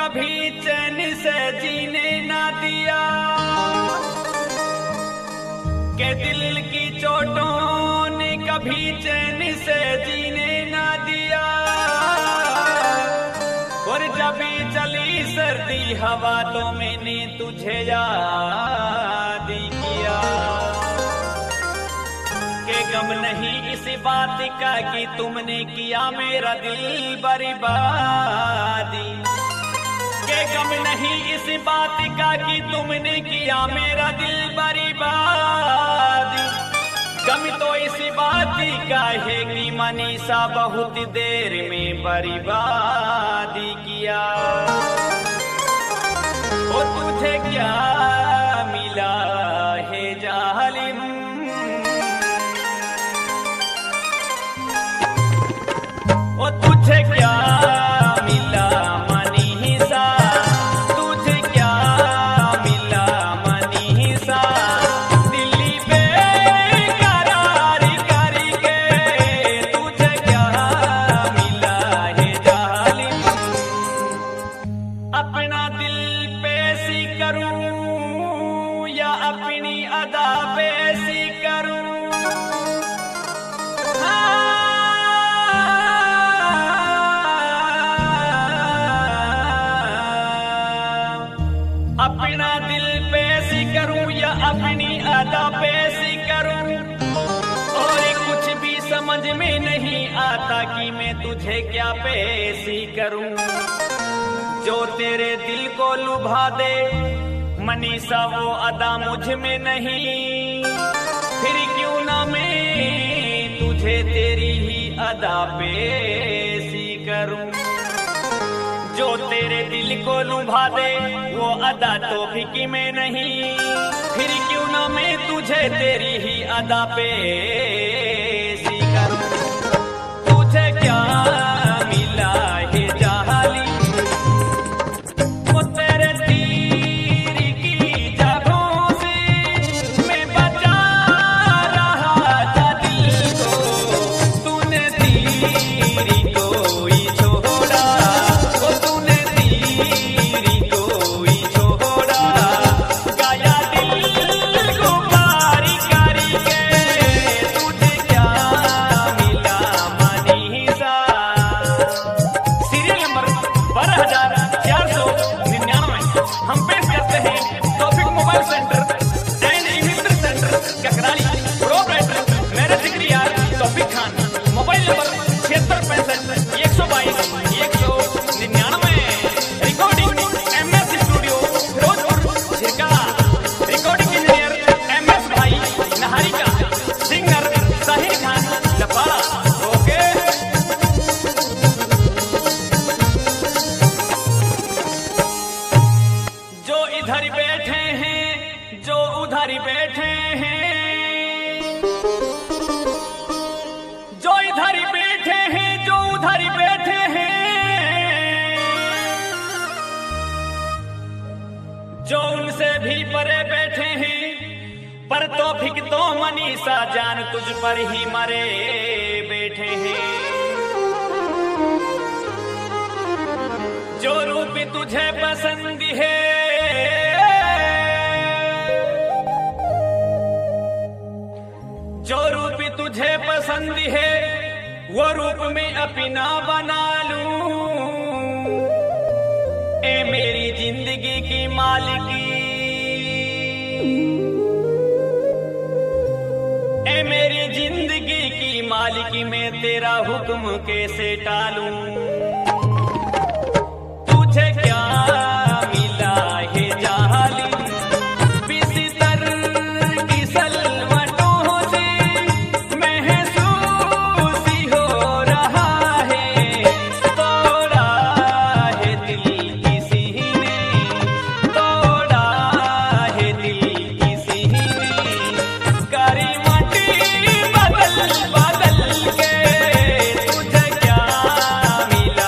कभी चैन से जीने ना दिया, के दिल की चोटों ने कभी चैन से जीने ना दिया। और जब चली सर्दी हवा तो मैंने तुझे याद किया, के गम नहीं इस बात का कि तुमने किया मेरा दिल बर्बादी, के गम नहीं इस बात का कि तुमने किया मेरा दिल बर्बादी। गम तो इस बात का है कि मनीषा बहुत देर में बर्बादी किया। ओ तुझे क्या मिला है जालिम, ओ तुझे क्या मिला मनीषा, तुझे क्या मिला मनीषा, दिल्ली बेकरार करके तुझे क्या मिला है जालिम। अपना दिल पेशी करूं या अपनी अदा पेशी करूं, अपना दिल पेशी करूं या अपनी अदा पेशी करूं। और कुछ भी समझ में नहीं आता कि मैं तुझे क्या पेशी करूं। जो तेरे दिल को लुभा दे मनीषा वो अदा मुझ में नहीं, फिर क्यों ना मैं तुझे तेरी ही अदा पेशी करूं। जो तेरे दिल को लुभा दे वो अदा तो फिकी में नहीं, फिर क्यों ना मैं तुझे तेरी ही अदा पेशी करूं। तुझे क्या मिला है जालिम, वो तेरे तीर की जगहों से मैं बचा रहा था दिल को, तूने तीर को ही छोड़ा, वो तूने तीर को ही छोड़ा। गया दिल को पारी करके तुझे क्या मिला मनीषा। सीरियल नंबर 12,499 हम पेश करते हैं topic mobile centre and eMitra centre Kakrali, proprietor मेरे जिक्र यार topic Khan. Mobile number 7665 122 199। Recording MS studio Firozpur Jhirka. Recording engineer MS भाई नहारिका। सिंगर साहिर खान लपाड़ा। ओके जो इधर बैठे हैं जो उधर बैठे हैं, जो इधर बैठे हैं जो उधर बैठे हैं, जो उनसे भी परे बैठे हैं, पर तौफीक तो मनीषा जान तुझ पर ही मरे बैठे हैं। जो रूप तुझे पसंद है, जो रूप तुझे पसंद है, वो रूप में अपना बना लूं। ए मेरी जिंदगी की मालिकी, ए मेरी जिंदगी की मालिकी, मैं तेरा हुक्म कैसे टालूं। तुझे क्या मिला है जालिम, बिस्तर की सलवटों से महसूस ही हो रहा है। तोड़ा है दिल किसी ने, तोड़ा है दिल किसी ने, करी मटी बदल बदल के। तुझे क्या मिला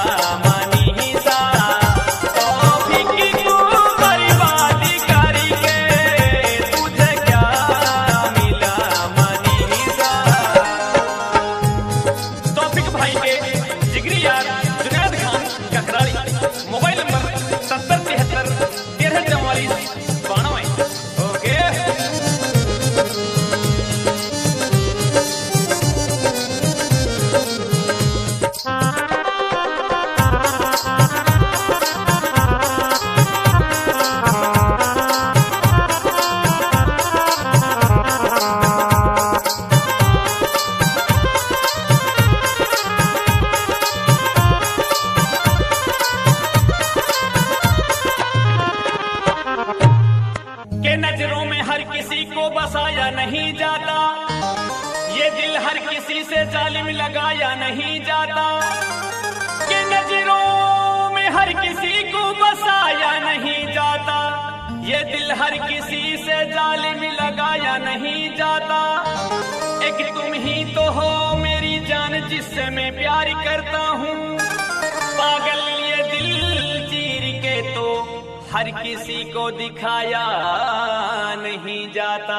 किसी से जालिम लगाया नहीं जाता, कि नजरों में हर किसी को बसाया नहीं जाता। ये दिल हर किसी से जालिम लगाया नहीं जाता। एक तुम ही तो हो मेरी जान जिससे मैं प्यार करता हूँ। पागल ये दिल चीर के तो हर किसी को दिखाया नहीं जाता।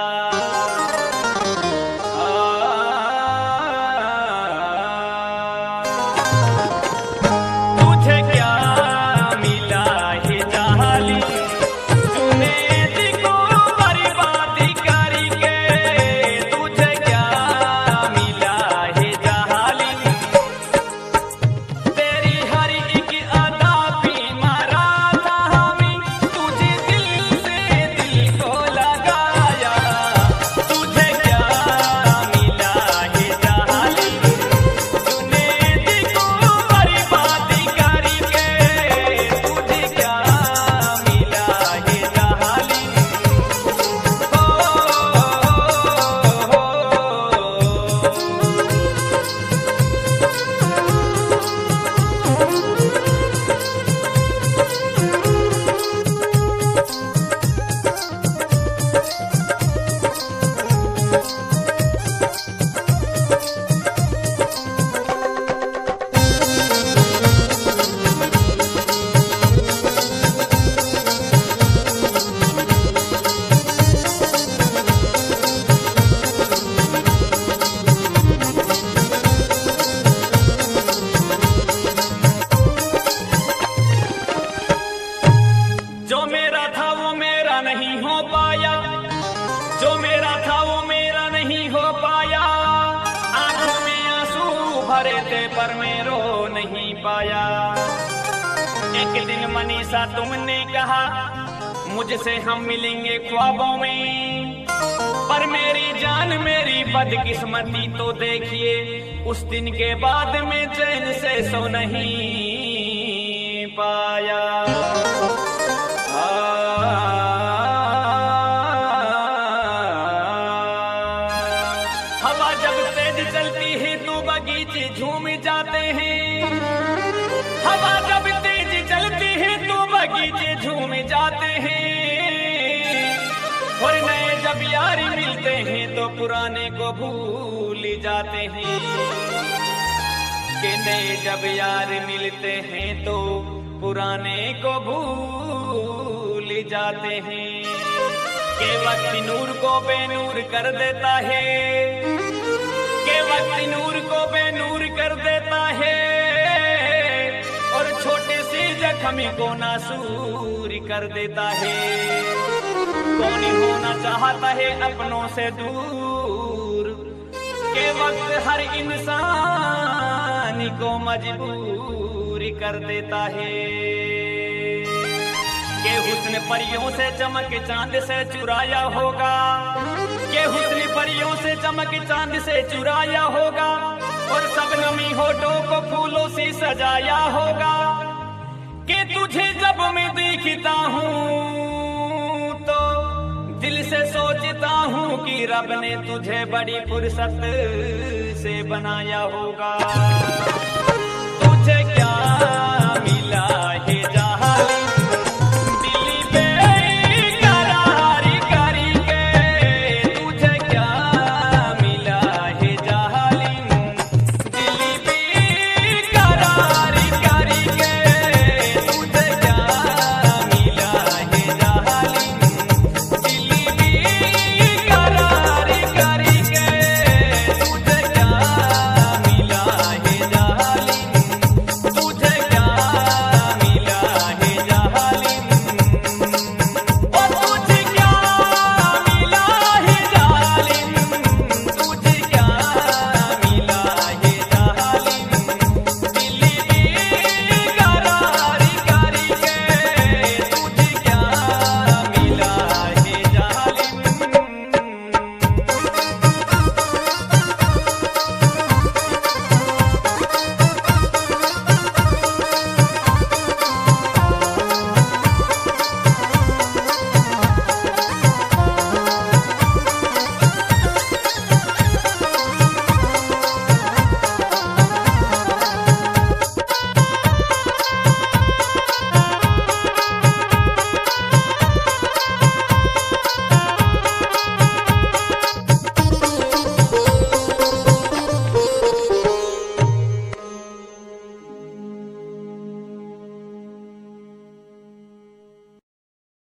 तुझे क्या मिला है जालिम, तूने दिको बर्बाद करके। तुझे क्या मिला है जालिम, तेरी हर एक अदा भी मारा था हमें। तुझे दिल से दिल को लगाया। तुझे क्या मिला है जालिम, तूने दिको बर्बाद करके। तुझे क्या मिला है जालिम, जो मेरा था वो मेरा नहीं हो पाया। जो मेरा था वो मेरा नहीं हो पाया। आंखों में आंसू भरे थे पर मैं रो नहीं पाया। एक दिन मनीषा तुमने कहा मुझसे हम मिलेंगे ख्वाबों में, पर मेरी जान मेरी बदकिस्मती तो देखिए, उस दिन के बाद में चैन से सो नहीं पाया। हवा जब तेज चलती है तो बगीचे झूम जाते हैं। हवा जब तेज चलती है तो बगीचे झूम जाते हैं। और नए जब यारी मिलते हैं तो पुराने को भूल जाते हैं। कि नए जब यार मिलते हैं तो पुराने को भूल जाते हैं। के वक्त नूर को बेनूर कर देता है। के वक्त नूर को बेनूर कर देता है। और छोटे से जख्मी को नासूर कर देता है। कौन होना चाहता है अपनों से दूर। के वक्त हर इंसान को मजबूर कर देता है। के हुस्न परियों से चमक चांद से चुराया होगा। के हुस्न परियों से चमक चांद से चुराया होगा। और सबनमी होठों को फूलों से सजाया होगा। कि तुझे जब मैं देखता हूँ तो दिल से सोचता हूँ कि रब ने तुझे बड़ी फुर्सत से बनाया होगा।